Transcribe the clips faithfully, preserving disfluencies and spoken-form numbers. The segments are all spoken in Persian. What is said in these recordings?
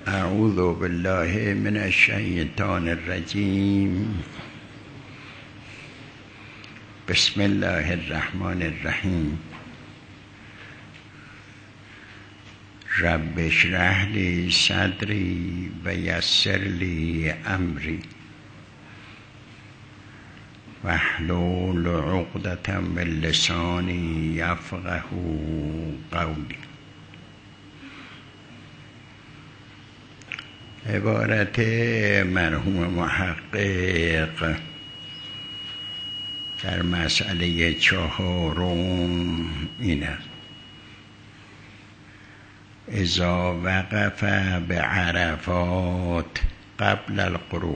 اعوذ بالله من الشیطان الرجیم. بسم الله الرحمن الرحیم. رب اشرح لی صدری و یسر لی امری واحلل عقدة من لسانی یفقهوا قولی. عبارت مرحوم محقق در مسئله چهارم اینه: اذا وقف بعرفات قبل الغروب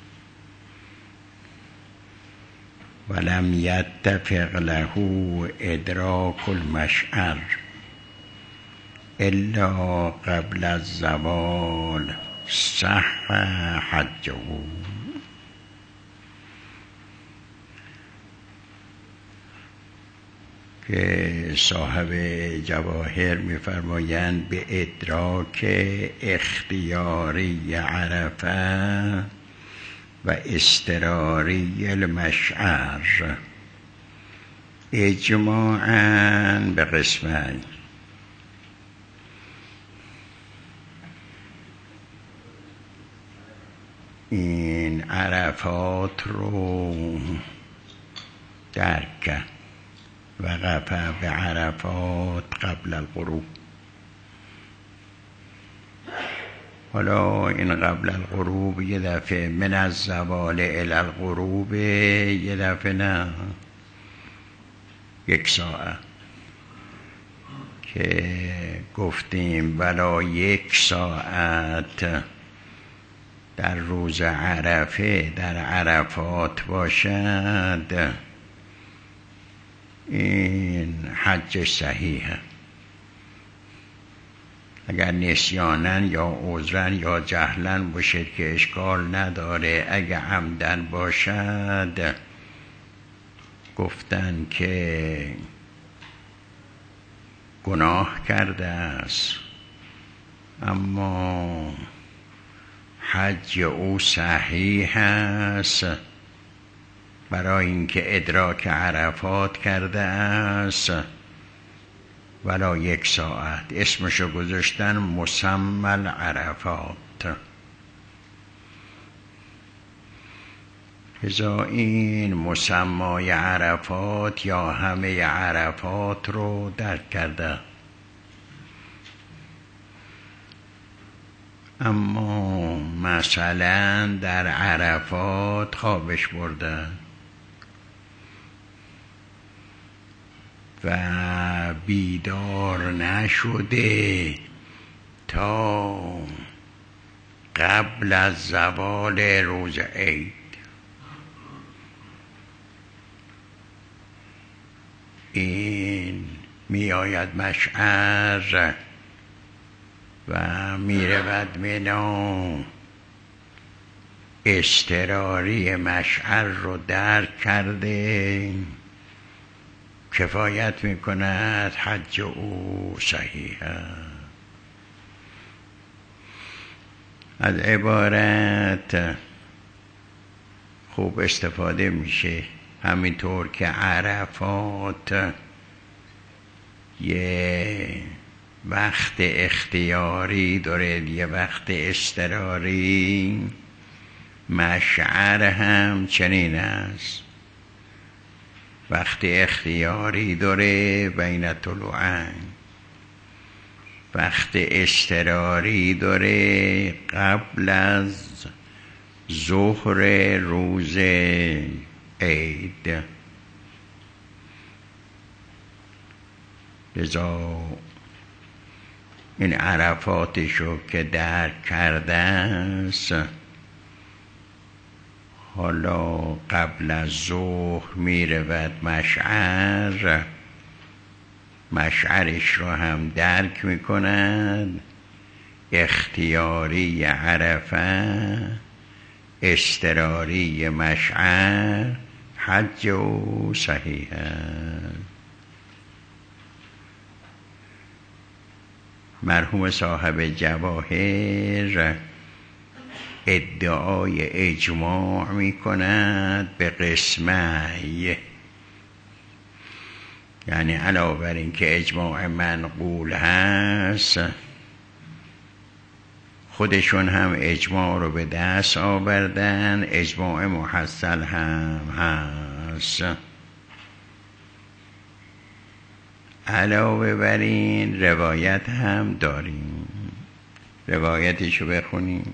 ولم يتفق له ادراك المشعر الا قبل الزوال صح حجه. که صاحب جواهر می‌فرمایند به ادراک اختیاری عرفه و اضطراری المشعر اجماعاً به قسمین: این عرفات رو درک کرد. وقف به عرفات قبل الغروب. حالا این قبل الغروب یه دفعه من از زوال الی الغروب، یه دفعه نه یک ساعت که گفتیم ولا یک ساعت در روز عرفه در عرفات باشد، این حج صحیحه. اگر نسیانن یا عذرن یا جهلن باشد که اشکال نداره. اگر عمدن باشد گفتن که گناه کرده است، اما حج او صحیح است برای اینکه ادراک عرفات کرده است. ولا یک ساعت اسمشو گذاشتن مسمى العرفات. لذا این مسمای عرفات یا همه عرفات رو درک کرده. اما مثلا در عرفات خوابش برده و بیدار نشده تا قبل از زوال روز عید، این می آید مشعر و می رود منا. اضطراری مشعر رو درک کرده، کفایت می کند، حج او صحیحه. از عبارت خوب استفاده میشه. همینطور که عرفات یه وقت اختیاری داره، یه وقت اضطراری، مشعر هم چنین است. وقت اختیاری داره بین طلوعین، وقت اضطراری داره قبل از ظهر روز عید. لذا این عرفاتشو که درک کرده است، حالا قبل از ظهر می رود مشعر، مشعرش رو هم درک می کند. اختیاری عرفه، اضطراری مشعر، حج و صحیحه. مرحوم صاحب جواهر ادعای اجماع می کند به قسمه، یعنی علاوه بر این که اجماع منقول هست، خودشون هم اجماع رو به دست آوردن، اجماع محصل هم هست. علاوه بر این روایت هم داریم، روایتشو بخونیم.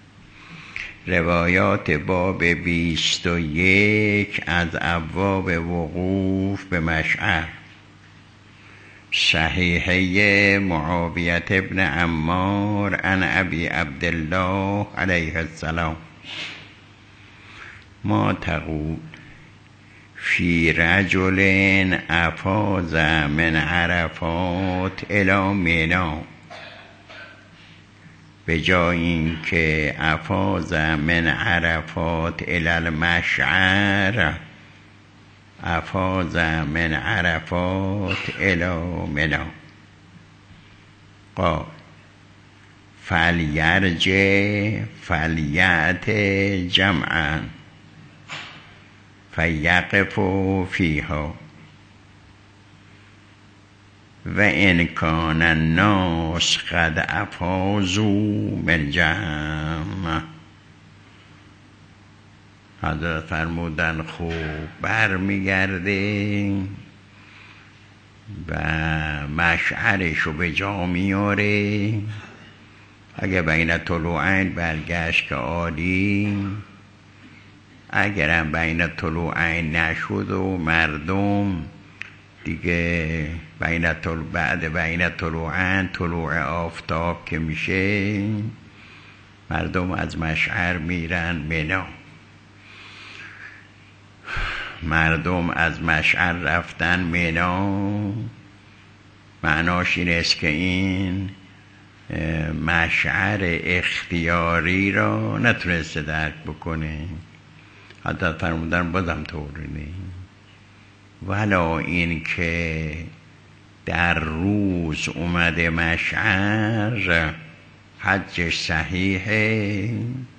روایات باب بیست و یک از ابواب وقوف به مشعر، صحیحه معاویت ابن عمار عن ابی عبدالله علیه السلام ما تقول فی رجل افاض من عرفات الی مینا، به جای این که افاض من عرفات الی المشعر، افاض من عرفات الی منا. قال فلیرجع فلیأت جمعا فیقف فیها و ان کان الناس قد افاضوا من جمع. حضرت فرمودن خوب بر میگرده و مشعرشو به جا میاره، اگه بین طلوعین برگشت که عالی، اگرم بین طلوعین نشد و مردم دیگه بین طلوع بعد بین طلوعین طلوع آفتاب که میشه، مردم از مشعر میرن منا. مردم از مشعر رفتن منا معناش این است که این مشعر اختیاری را نتونسته درک بکنه. حتی فرمودن بازم طوری نیست، ولا این که در روز اومده مشعر حجش صحیحه،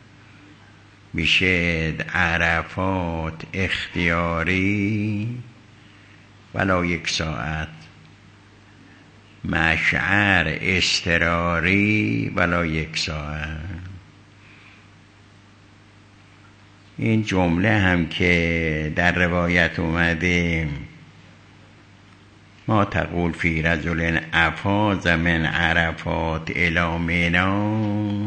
میشه عرفات اختیاری ولا یک ساعت، مشعر اضطراری ولا یک ساعت. این جمله هم که در روایت اومده ما تقول فی رجل افاض من عرفات الی مینا،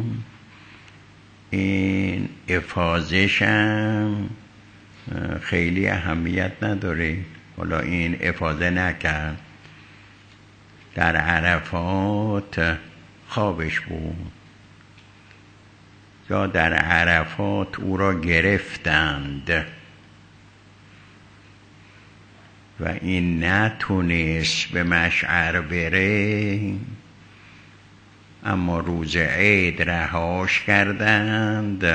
این افاضش هم خیلی اهمیت نداره. حالا این افاضه نکرد، در عرفات خوابش بود یا در عرفات او را گرفتند و این نتونست به مشعر بره، اما روز عید رهاش کردند،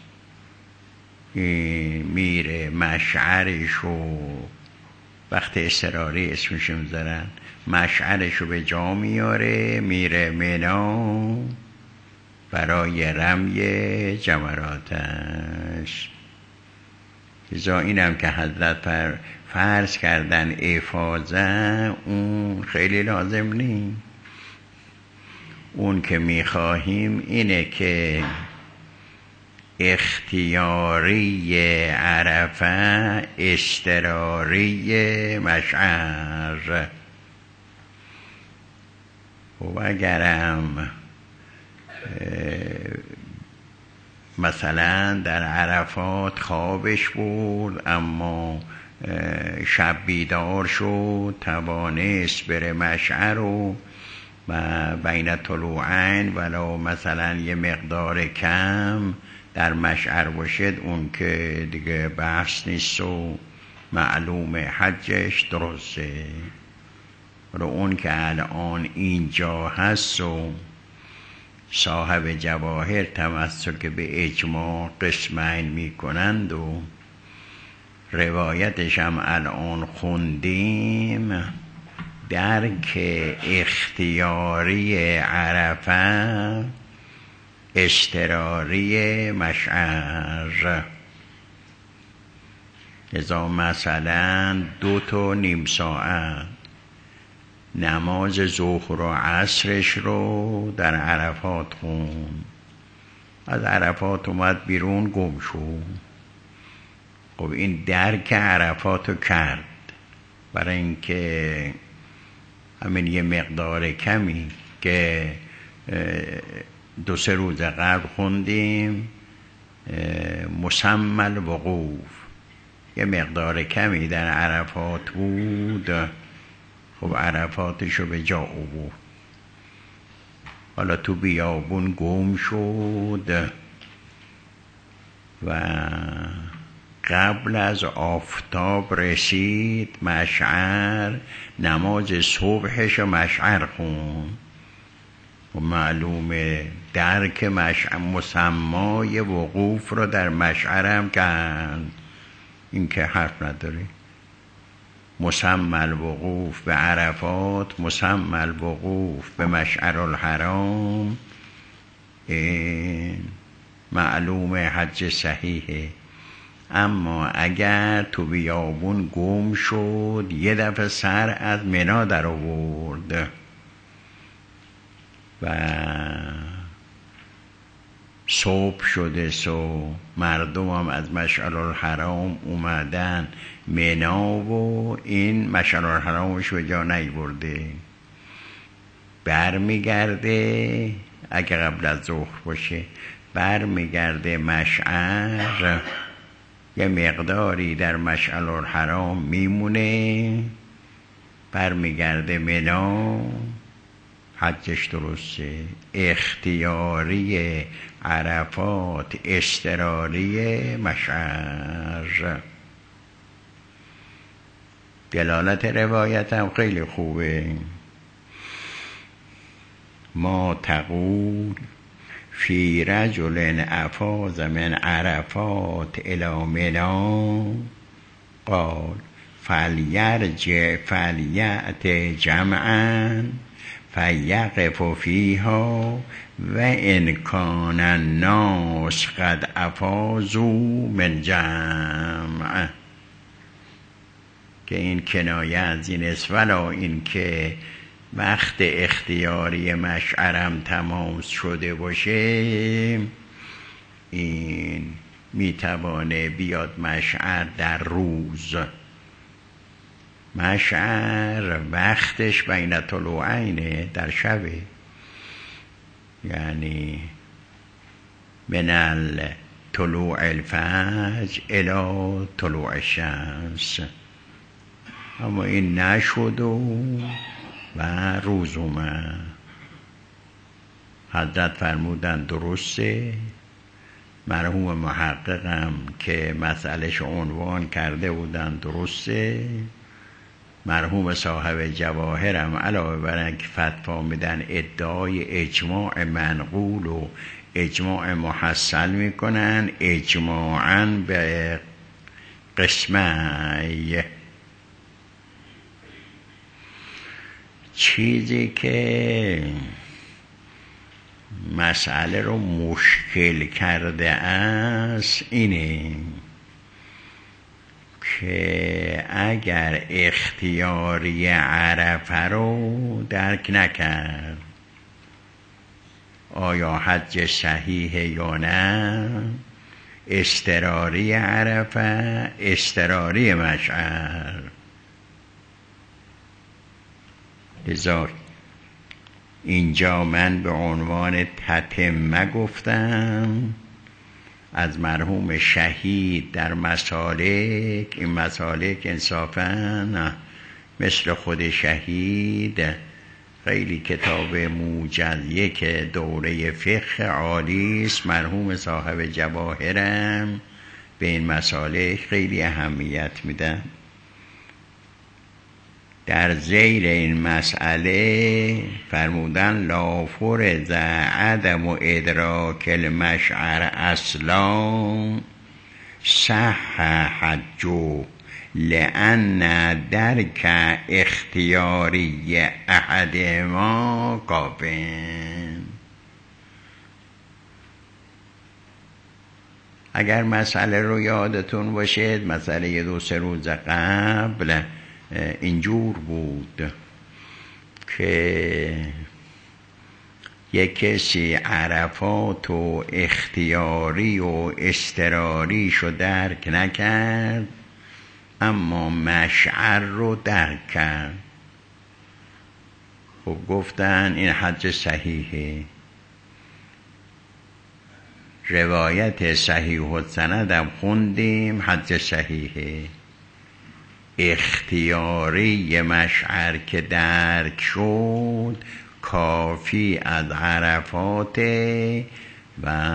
این میره مشعرشو وقت اضطراری اسمشو میذارن، مشعرشو به جا میاره، میره منا برای رمی جمراتش. لذا اینم که حضرت فرض کردن افاضه، اون خیلی لازم نیست. اون که میخواهیم اینه که اختیاری عرفه، اضطراری مشعر. و اگرم مثلا در عرفات خوابش بود اما شب بیدار شد، توانست بره مشعر و بین طلوعین ولو مثلا یه مقدار کم در مشعر باشد، اون که دیگه بحث نیست و معلوم حجش درسته. رو اون که الان اینجا هست و صاحب جواهر تمسک به اجماع قسمین می کنند و روایتش هم الان خوندیم، درک اختیاری عرفه، اضطراری مشعر. لذا مثلا دو تا نیم ساعت نماز ظهر و عصرش رو در عرفات خون، از عرفات اومد بیرون گم شد. خب این درک عرفات رو کرد، برای اینکه همین یه مقدار کمی که دو سه روز قبل خوندیم مسمى الوقوف، یه مقدار کمی در عرفات بود. خب عرفاتشو به جا آورد، حالا تو بیابون گم شد و قبل از آفتاب رسید مشعر، نماز صبحش مشعر خون. و معلومه درک مشعر مسمای وقوف رو در مشعرم کرد، این که حرف نداره. مسمى الوقوف به عرفات، مسمى الوقوف به مشعر الحرام، این معلوم حج صحیحه. اما اگر تو بیابون گم شد، یه دفعه سر از منا در آورد و صبح شده سو مردم هم از مشعر الحرام اومدن منا و این مشعر الحرامش به جا نیورده، بر میگرده. اگه قبل از ظهر باشه بر میگرده مشعر، یه مقداری در مشعر الحرام میمونه، بر میگرده منا، حجش درسته. اختیاری عرفات، اضطراری مشعر. دلالت روایت هم خیلی خوبه. ما تقول فی رجل افاض من عرفات الی منا قال فلیرجع فلیأت جمعا فیقف فیها و ان کان الناس قد افاضوا من جمع. که این کنایه از این است، ولا این که وقت اختیاری مشعرم تمام شده باشه، این میتوانه بیاد مشعر در روز. مشعر وقتش بین طلوعینه، در شبه، یعنی من طلوع الفجر الى طلوع الشمس. اما این نشد و و روز اومد. حضرت فرمودن درسته. مرحوم محققم که مسئلهش عنوان کرده بودن درسته. مرحوم صاحب جواهرم علاوه بر اینکه فتوا میدن ادعای اجماع منقول و اجماع محصل میکنن، اجماعاً به قسمه. چیزی که مسئله رو مشکل کرده است اینه که اگر اختیاری عرفه رو درک نکرد، آیا حج صحیحه یا نه؟ اضطراری عرفه، اضطراری مشعر. لذا اینجا من به عنوان تتمه گفتم از مرحوم شهید در مسالک. این مسالک انصافاً مثل خود شهید خیلی کتاب موجزیه که دوره فقه عالی است. مرحوم صاحب جواهرم به این مسالک خیلی اهمیت میدن. در زیر این مسئله فرمودن لا فرض عدم و ادراک المشعر اصلا صح حجو لأن درک اختیاری احدهما کافٍ. اگر مسئله رو یادتون باشید، مسئله یه دو سه روز قبل اینجور بود که یک کسی عرفات و اختیاری و اضطراریشو درک نکرد، اما مشعر رو درک کرد. خب گفتن این حج صحیحه، روایت صحیح السندم خوندیم، حج صحیحه. اختیاری مشعر که درک شد کافی از عرفات و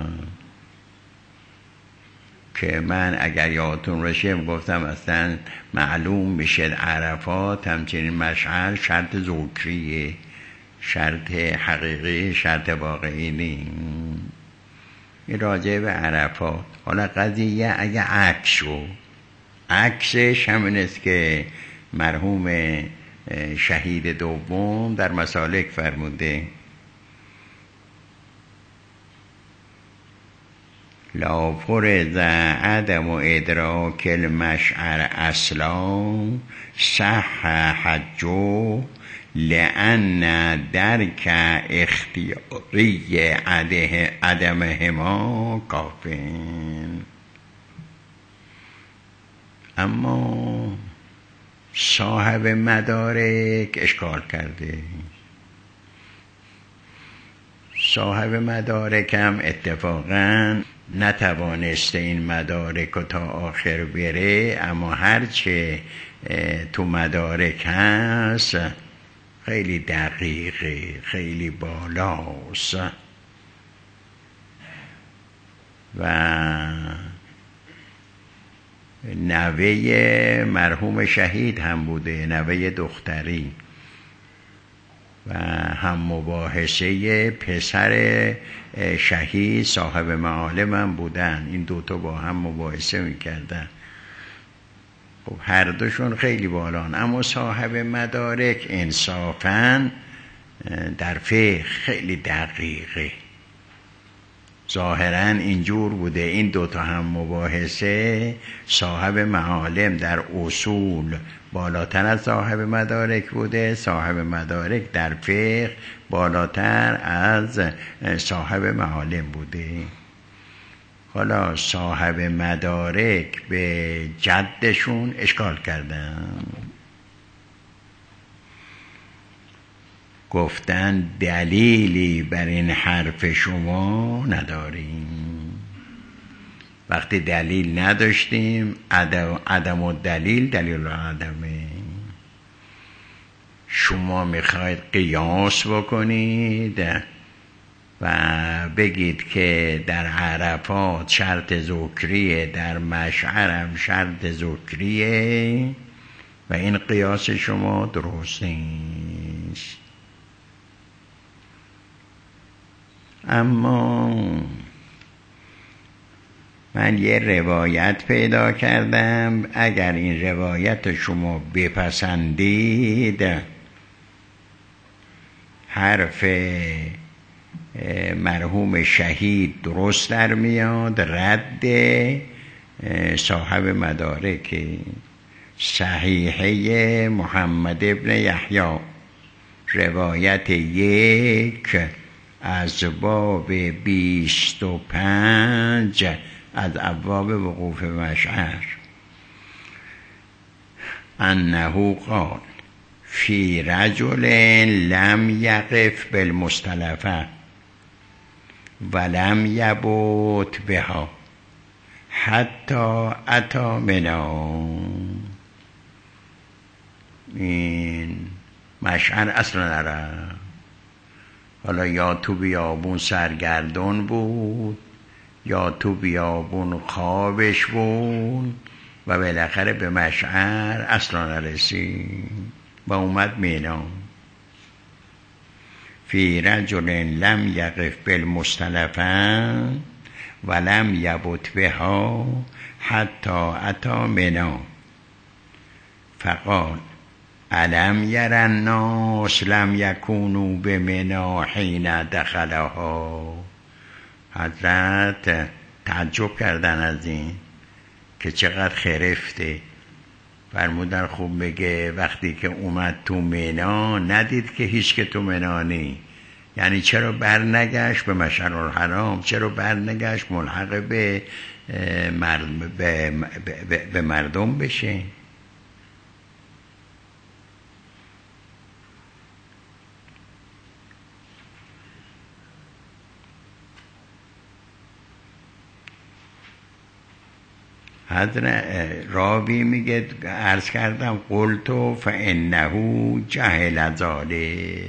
که من اگر یادتون باشه گفتم اصلا معلوم میشه عرفات همچنین مشعر شرط ذکریه، شرط حقیقی، شرط واقعی نیست. این راجع به عرفات. حالا قضیه اگه عکس شد، عکسش همین است که مرحوم شهید دوم در مسالک فرموده لا فرض عدم و ادراک المشعر اصلا صح حجو لأن درک اختیاری عدمهما کافٍ. اما صاحب مدارک اشکال کرده. صاحب مدارک هم اتفاقا نتوانسته این مدارک رو تا آخر بره، اما هرچه تو مدارک هست خیلی دقیقه، خیلی بالاست و نوه مرحوم شهید هم بوده، نوه دختری، و هم مباحثه پسر شهید صاحب معالم هم بودن. این دوتا با هم مباحثه میکردن. خب هر دوشون خیلی بالان، اما صاحب مدارک انصافاً در فقه خیلی دقیقه. ظاهراً اینجور بوده این دوتا هم مباحثه، صاحب معالم در اصول بالاتر از صاحب مدارک بوده، صاحب مدارک در فقه بالاتر از صاحب معالم بوده. حالا صاحب مدارک به جدشون اشکال کردن، گفتن دلیلی بر این حرف شما نداریم. وقتی دلیل نداشتیم، عدم, عدم و دلیل دلیل عدمه. شما میخواید قیاس بکنید و بگید که در عرفات شرط ذکریه، در مشعرم شرط ذکریه و این قیاس شما درست نیست. اما من یه روایت پیدا کردم، اگر این روایت شما بپسندید حرف مرحوم شهید درست در میاد، رد صاحب مدارک. صحیحه محمد ابن یحیی روایت یک از باب بیست و پنج از ابواب وقوف مشعر انه قال فی رجل لم یقف بالمصطلفه ولم یبت بها حتی اتی منا. این مشعر اصلا نرفت. حالا یا تو بیابون سرگردون بود یا تو بیابون خوابش بود و بالاخره به مشعر اصلا نرسید و اومد مینا. فی رجل لم یقف بالمصطلفه ولم یبت بها حتی اتی منا. فقال الم یر الناس لم یکونوا بمنی حین دخلها. حضرت تعجب کردن از این که چقدر خرفته. فرمودن خوب بگه وقتی که اومد تو مینا ندید که هیچ که تو مینا نی، یعنی چرا بر نگشت به مشعر الحرام، چرا بر نگشت ملحق به مردم, به, به, به مردم بشه. حضرت راوی میگه عرض کردم قلتو فانه جهل ذاله،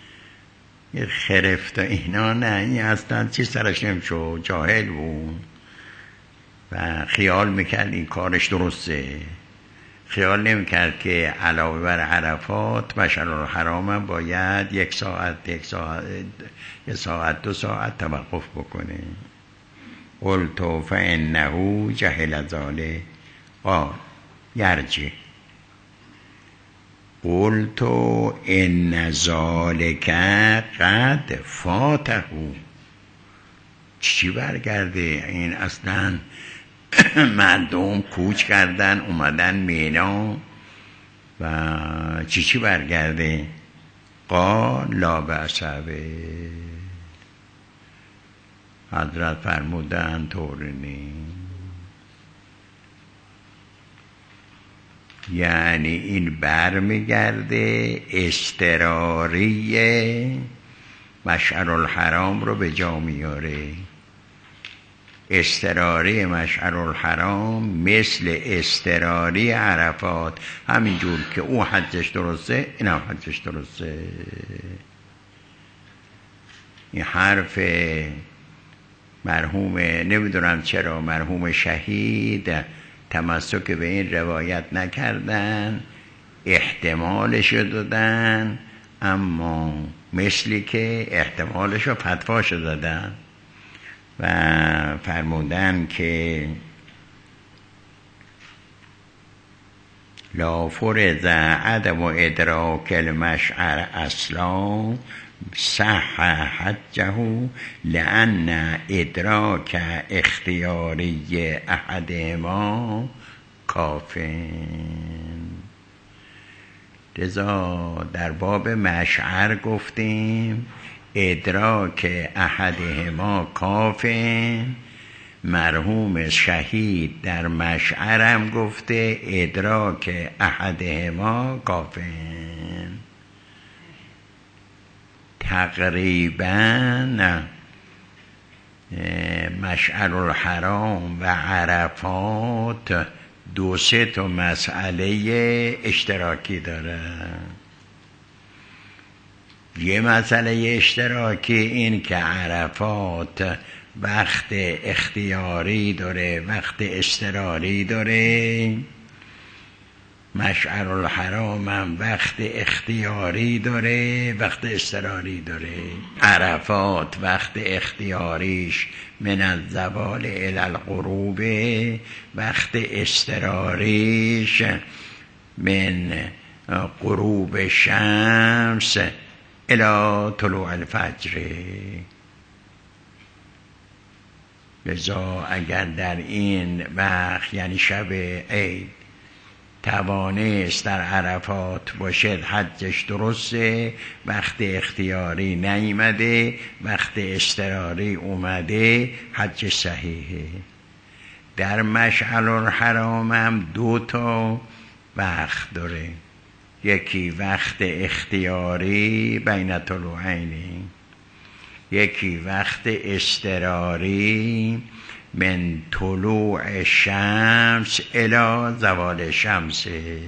خرفت اینا نه، این اصلا چی سرش نمیشو، جاهل بود و خیال میکرد این کارش درسته. خیال نمیکرد که علاوه بر عرفات مشعر الحرام باید یک ساعت یک ساعت یک ساعت دو ساعت توقف بکنه. قلت فانه جهل ذاله قال یرجع. قلت ان ذالک قد فاته. چی برگرده؟ این اصلا مردم کوچ کردن اومدن مینا و چی چی برگرده؟ قال لا بأس به. حضرت فرمودن طور نیست، یعنی این برمیگرده اضطراری مشعر الحرام رو به جا میاره. اضطراری مشعر الحرام مثل اضطراری عرفات، همینجور که او حجش درسته این هم حجش درسته. این حرف مرحوم نمیدونم چرا مرحوم شهید تمسک به این روایت نکردن، احتمالش دادن، اما مثلی که احتمالش رو فتواش دادن و فرمودن که لا فرض عدم ادراک المشعر اصلا صح حجه لأن ادراک اختیاری احدهما کافین. لذا در باب مشعر گفتیم ادراک احدهما کافین. مرحوم شهید در مشعرم گفته ادراک احدهما کافین. تقریبا مشعر الحرام و عرفات دو سه تا مسئله اشتراکی داره. یه مسئله اشتراکی این که عرفات وقت اختیاری داره، وقت اضطراری داره. مشعر الحرام هم وقت اختیاری داره، وقت اضطراری داره. عرفات وقت اختیاریش من الزوال الی الغروب، وقت اضطراریش من غروب شمس الی طلوع الفجر. لذا اگر در این وقت یعنی شب عید توانست در عرفات باشد حجش درسته، وقت اختیاری نیامده، وقت اضطراری اومده، حج صحیحه. در مشعر الحرام هم دو تا وقت داره، یکی وقت اختیاری بین طلوعین، یکی وقت اضطراری من طلوع شمس الی زوال شمس.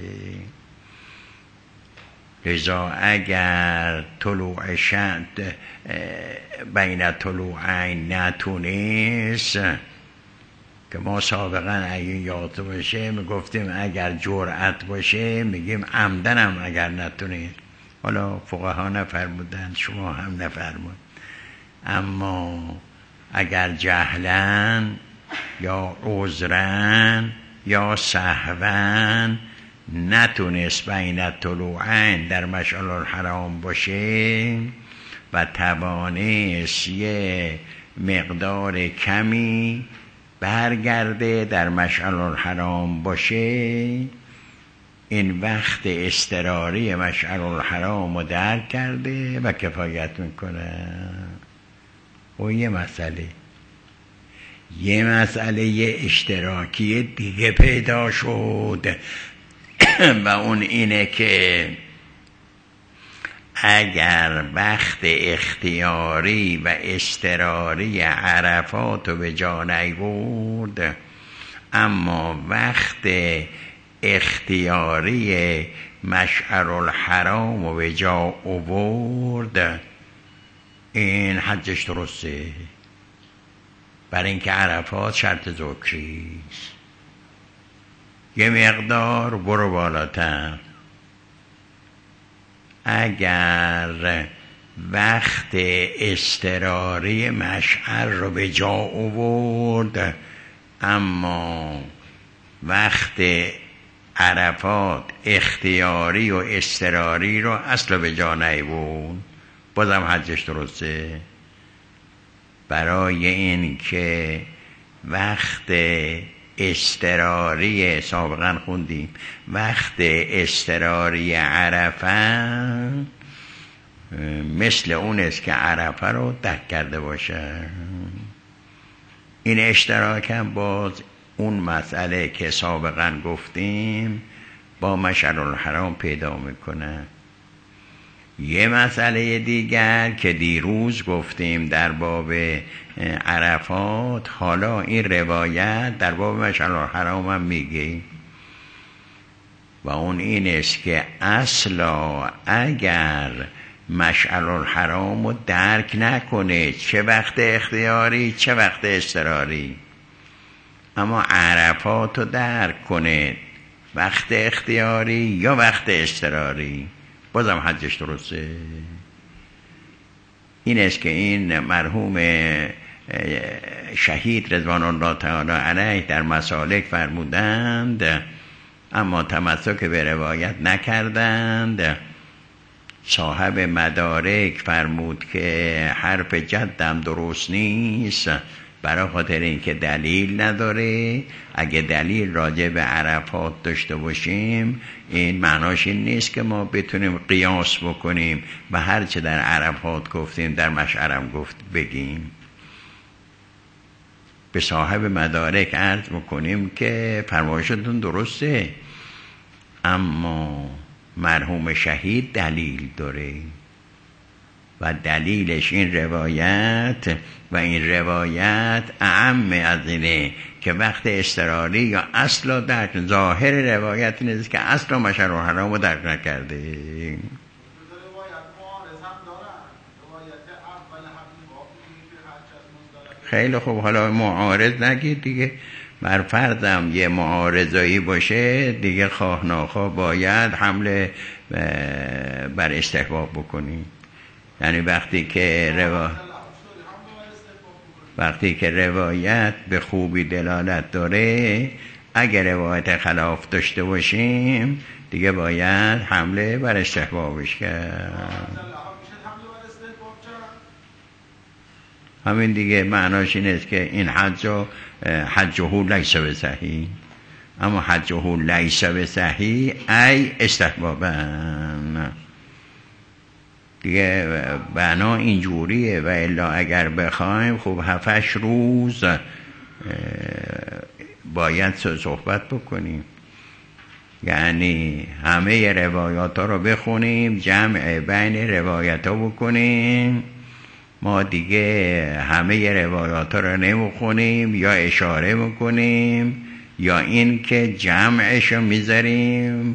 لذا اگر طلوع شمس بین طلوعین نتونست، که ما سابقا اگه یاد باشه میگفتیم اگر جرأت باشه میگیم عمدنم اگر نتونید. حالا فقها نفرمودن، شما هم نفرمود، اما اگر جهلن یا عذرن یا سهون نتونست بین الطلوعین در مشعر الحرام باشه و توانست یه مقدار کمی برگرده در مشعر الحرام باشه، این وقت اضطراری مشعر الحرام رو درک کرده و کفایت میکنه. و یه مسئله یه مسئله اشتراکی دیگه پیدا شد و اون اینه که اگر وقت اختیاری و اضطراری عرفات رو به جا نیورد، اما وقت اختیاری مشعر الحرام رو به جا آورد، این حجش درسته، برای اینکه عرفات شرط ذکریست. یه مقدار برو بالاتر، اگر وقت اضطراری مشعر رو به جا آورد اما وقت عرفات اختیاری و اضطراری رو اصلا به جا نیورد، بازم حجش درسته. برای این که وقت اضطراری سابقا خوندیم، وقت اضطراری عرفه مثل اون است که عرفه رو درک کرده باشه. این اشتراک هم باز اون مسئله که سابقا گفتیم با مشعر الحرام پیدا میکنه. یه مسئله دیگر که دیروز گفتیم در باب عرفات، حالا این روایت در باب مشعر الحرام هم میگه و اون این است که اصلا اگر مشعر الحرام رو درک نکنه، چه وقت اختیاری چه وقت اضطراری، اما عرفات رو درک کنه وقت اختیاری یا وقت اضطراری، بازم حجش درسته. این است که این مرحوم شهید رضوان الله تعالی علیه در مسالک فرمودند، اما تمسک به روایت نکردند. صاحب مدارک فرمود که حرف جدم درست نیست، برای خاطر اینکه دلیل نداره. اگه دلیل راجع به عرفات داشته باشیم، این معناش این نیست که ما بتونیم قیاس بکنیم و هر چه در عرفات گفتیم در مشعرم گفت بگیم. به صاحب مدارک عرض بکنیم که فرمایشتون درسته، اما مرحوم شهید دلیل داره و دلیلش این روایت و این روایت اعم از اینه که وقت اضطراری یا اصلا در ظاهر روایت نیست که اصلا مشعر الحرام رو درک نکرده. خیلی خوب، حالا معارض نگید دیگه، بر فرضم یه معارضایی باشه دیگه، خواه ناخواه باید حمله بر استحباب بکنی. یعنی وقتی که روا... وقتی که روایت به خوبی دلالت داره، اگر روایت خلاف داشته باشیم دیگه باید حمله بر استحبابش کرد. همین دیگه معناش این است که این حج حجه لیس بصحیح، اما حجه لیس بصحیح ای استحبابن دیگه. بنا اینجوریه و الا اگر بخوایم خب هفتش روز باید صحبت بکنیم، یعنی همه روایات ها رو بخونیم، جمع بین روایات ها بکنیم. ما دیگه همه روایات ها رو نمیخونیم، یا اشاره بکنیم یا این که جمعش رو میذاریم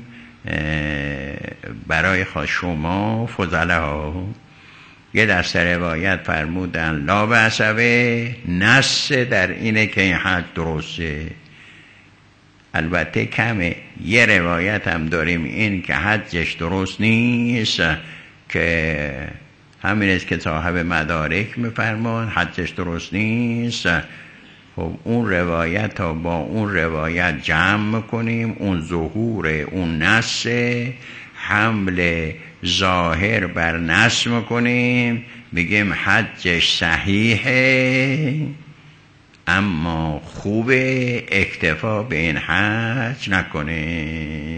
برای خواست شما فضله ها. یه دست روایت فرمودن لا بأسه، نص در اینه که این حد درسته. البته کمه، یه روایت هم داریم این که حجش درست نیست، که همین است که صاحب مدارک میفرمان حجش درست نیست. خب اون روایت ها با اون روایت جمع میکنیم، اون ظهور اون نص حمل ظاهر بر نص میکنیم، بگیم حجش صحیحه اما خوبه اکتفا به این حج نکنه.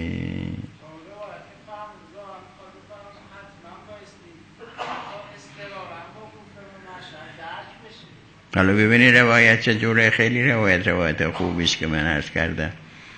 حالا ببینی روایت چجوره، خیلی روایت روایت خوبی است که من عرض کردم،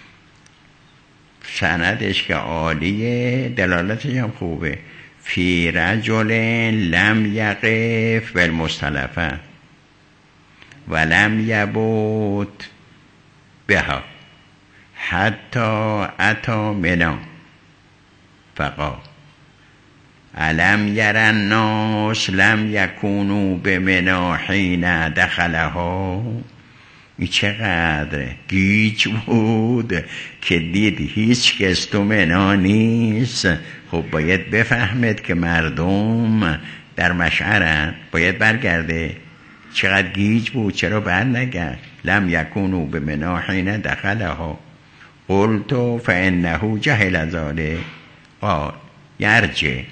سندش که عالیه، دلالتش هم خوبه. فی رجل لم یقف بالمستلفه ولم یبوت بها حتی اتا منا فقال علم یر الناس لم یکونوا بمنا حین دخلها. این چقدر گیج بود که دید هیچ کس تو منا نیست. خب باید بفهمد که مردم در مشعرن، باید برگرده. چقدر گیج بود، چرا بر نگرد؟ لم یکونوا بمنا حین دخلها قلت فانه جهل ذلک قال یرجع،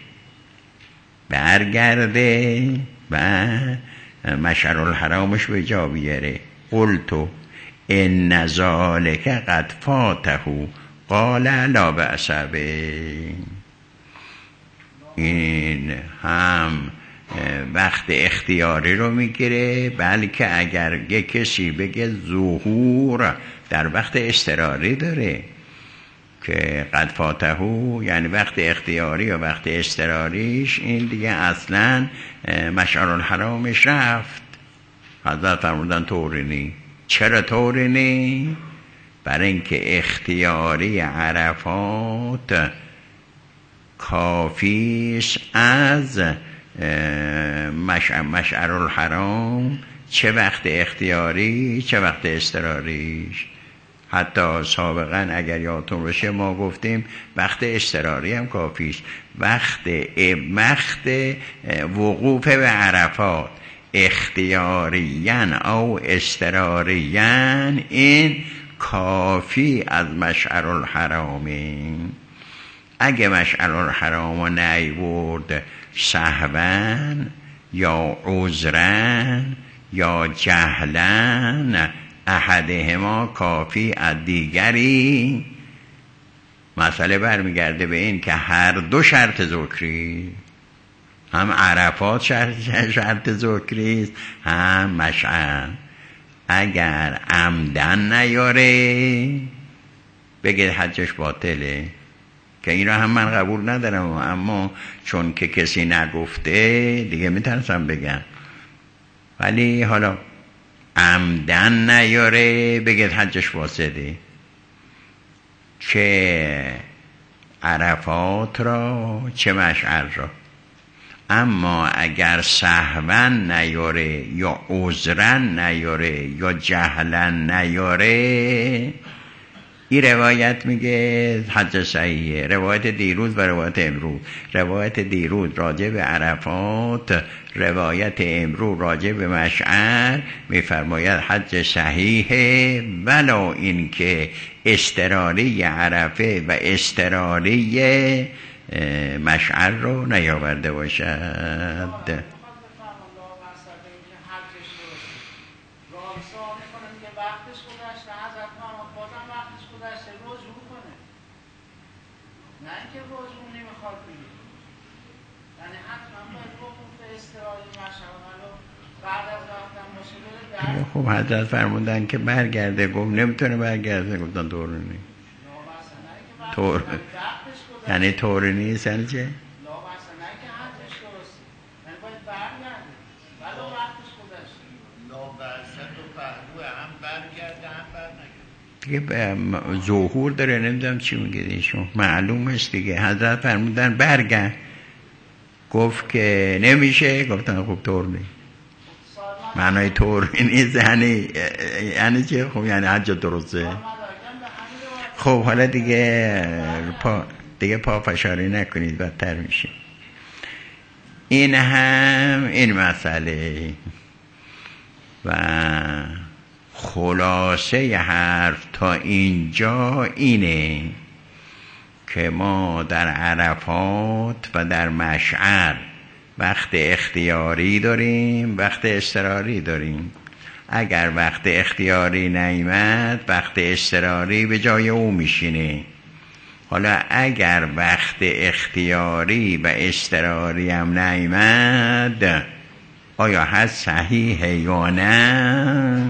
برگرده و مشعر الحرامش به جا بیاره. قلت ان ذلک قد فاته قال لا بأس به. این هم وقت اختیاری رو میگیره، بلکه اگر یه کسی بگه ظهور در وقت اضطراری داره که قد فاته یعنی وقت اختیاری و وقت اضطراریش، این دیگه اصلا مشعر الحرامش رفت. حضرت فرمودن طورینی. چرا طورینی؟ برای اینکه اختیاری عرفات کافیش از مشعر الحرام، چه وقت اختیاری چه وقت اضطراریش. حتی سابقا اگر یادتون باشه ما گفتیم وقت اضطراری هم کافیش. وقت وقت وقوف به عرفات اختیاریان او اضطراریان، این کافی از مشعر الحرامه. اگه مشعر الحرام رو نیورد سهواً یا عذراً یا جهلاً، احدهما کافی از دیگری. مسئله برمیگرده به این که هر دو شرط ذکری، هم عرفات شرط, شرط ذکری است، هم مشعر. اگر عمدن نیاره بگه حجش باطله، که این را هم من قبول ندارم، اما چون که کسی نگفته دیگه میترسم بگم. ولی حالا عمدن نیاره بگه حجش فاسده، چه عرفات را چه مشعر را. اما اگر سهوا نیاره یا عذرا نیاره یا جهلا نیاره، این روایت میگه حج صحیحه. روایت دیروز و روایت امروز، روایت دیروز راجع به عرفات، روایت امروز راجع به مشعر، میفرماید حج صحیحه ولو این که اضطراری عرفه و اضطراری مشعر رو نیاورده باشد. خب حضرت فرمودن که برگرده، گفت نمیتونه برگرده، گفتن طورونی طور یعنی طورونی سن چه؟ دیگه ظهور داره، نمیدونم چی میگه ایشون، معلوم است دیگه. حضرت فرمودن برگرد، گفت که نمیشه، گفتن خب طورونی. معنای طور نیست یعنی یعنی چه؟ خب یعنی حج درسته. خب حالا دیگه پا دیگه پا فشاری نکنید، بدتر میشه. این هم این مسئله. و خب خلاصه حرف تا اینجا اینه که ما در عرفات و در مشعر وقت اختیاری داریم، وقت اضطراری داریم. اگر وقت اختیاری نیامد، وقت اضطراری به جای او میشینه. حالا اگر وقت اختیاری و اضطراری هم نیامد، آیا هست صحیحه یا نه؟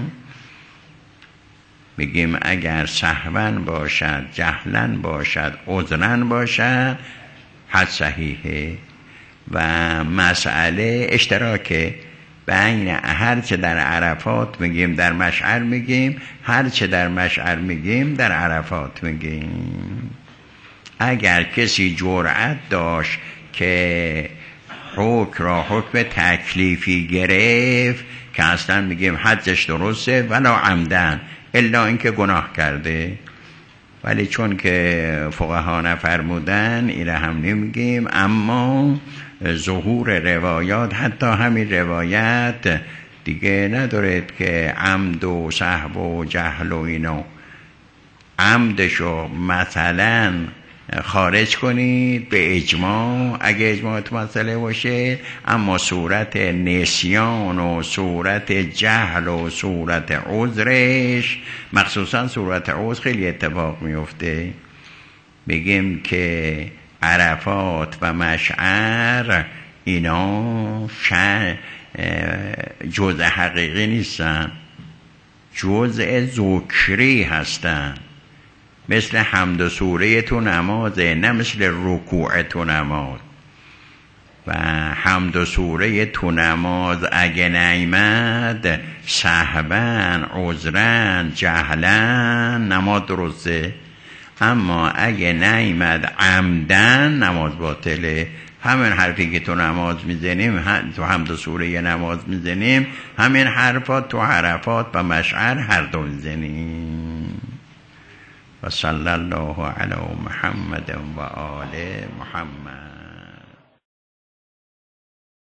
میگیم اگر سهواً باشد، جهلاً باشد، عذراً باشد، هست صحیحه. و مسئله اشتراکه بین هر چه در عرفات میگیم در مشعر میگیم، هر چه در مشعر میگیم در عرفات میگیم. اگر کسی جرأت داشت که حکم را حکم تکلیفی گرفت که اصلا میگیم حدش درسته ولا عمدن، الا اینکه گناه کرده، ولی چون که فقها نفرمودن ایره هم نمیگیم. اما ظهور روایات، حتی همین روایت دیگه ندارد که عمد و سهو و جهل و اینو، عمدشو مثلا خارج کنید به اجماع اگه اجماعت مسئله باشه، اما صورت نسیان و صورت جهل و صورت عذرش، مخصوصا صورت عذر خیلی اتفاق میفته. بگیم که عرفات و مشعر اینا جزء حقیقی نیستن، جزء ذکری هستن. مثل حمد و سوره تو نمازه، نه مثل رکوع تو نماز. و حمد و سوره تو نماز اگه نیامد، سهواً، عذراً، جهلاً، نماز درسته. اما اگه نیامد عمدن، نماز باطله. همین حرفی که تو نماز میزنیم، تو حمد و سوره نماز میزنیم، همین حرفات تو عرفات و مشعر هر دو میزنیم. و صلی الله علی محمد و آل محمد.